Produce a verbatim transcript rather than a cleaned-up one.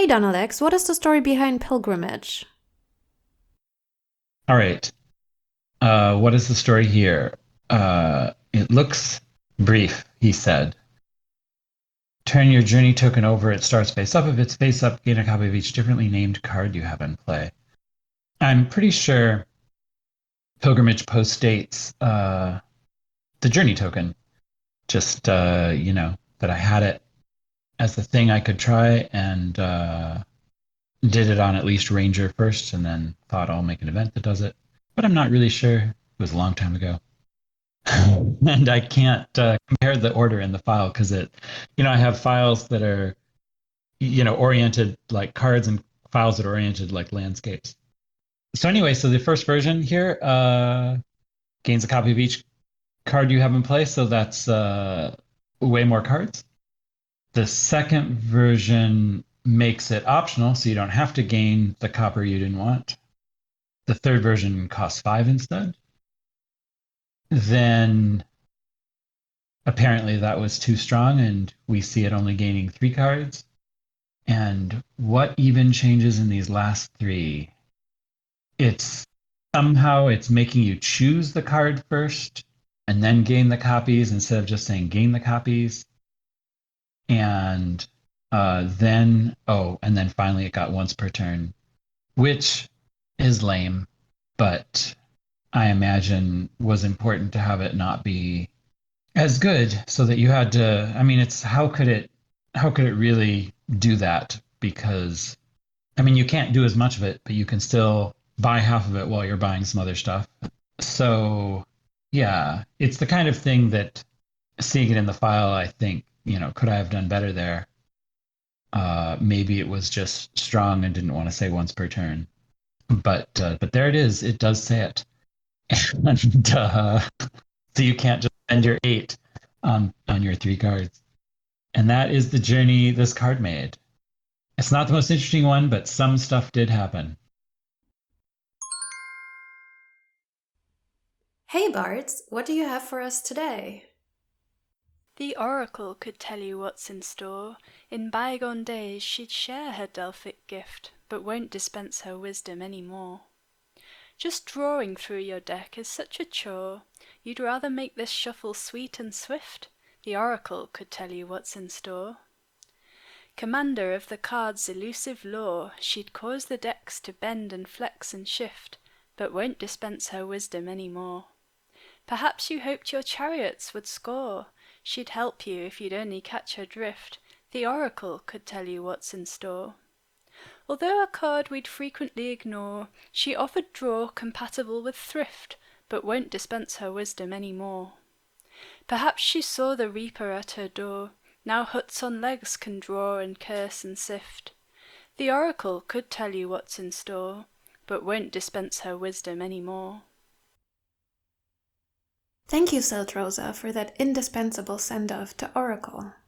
Donalex, what is the story behind Pilgrimage? All right. Uh, what is the story here? Uh, it looks brief, he said. Turn your journey token over. It starts face up. If it's face up, gain a copy of each differently named card you have in play. I'm pretty sure Pilgrimage post dates uh, the journey token. Just, uh, you know, that I had it as the thing I could try and uh, did it on at least Ranger first and then thought I'll make an event that does it. But I'm not really sure. It was a long time ago. And I can't uh, compare the order in the file because it, you know, I have files that are, you know, oriented like cards and files that are oriented like landscapes. So anyway, so the first version here uh, gains a copy of each card you have in play, so that's uh, way more cards. The second version makes it optional, so you don't have to gain the copper you didn't want. The third version costs five instead. Then apparently that was too strong, and we see it only gaining three cards. And what even changes in these last three? It's somehow it's making you choose the card first and then gain the copies instead of just saying gain the copies. And uh, then, oh, and then finally it got once per turn, which is lame, but I imagine was important to have it not be as good so that you had to, I mean, it's how could it, how could it really do that? Because, I mean, you can't do as much of it, but you can still buy half of it while you're buying some other stuff. So, yeah, it's the kind of thing that seeing it in the file, I think, you know, could I have done better there? Uh, maybe it was just strong and didn't want to say once per turn. But uh, but there it is. It does say it. And uh, so you can't just spend your eight on on your three cards. And that is the journey this card made. It's not the most interesting one, but some stuff did happen. Hey Bards, what do you have for us today? The oracle could tell you what's in store. In bygone days she'd share her Delphic gift, but won't dispense her wisdom any more. Just drawing through your deck is such a chore, you'd rather make this shuffle sweet and swift. The oracle could tell you what's in store. Commander of the card's elusive lore, she'd cause the decks to bend and flex and shift, but won't dispense her wisdom any more. Perhaps you hoped your chariots would score. She'd help you if you'd only catch her drift. The oracle could tell you what's in store. Although a card we'd frequently ignore, she offered draw compatible with thrift, but won't dispense her wisdom any more. Perhaps she saw the reaper at her door. Now huts on legs can draw and curse and sift. The oracle could tell you what's in store, but won't dispense her wisdom any more. Thank you, Siltrosa, for that indispensable send-off to Oracle.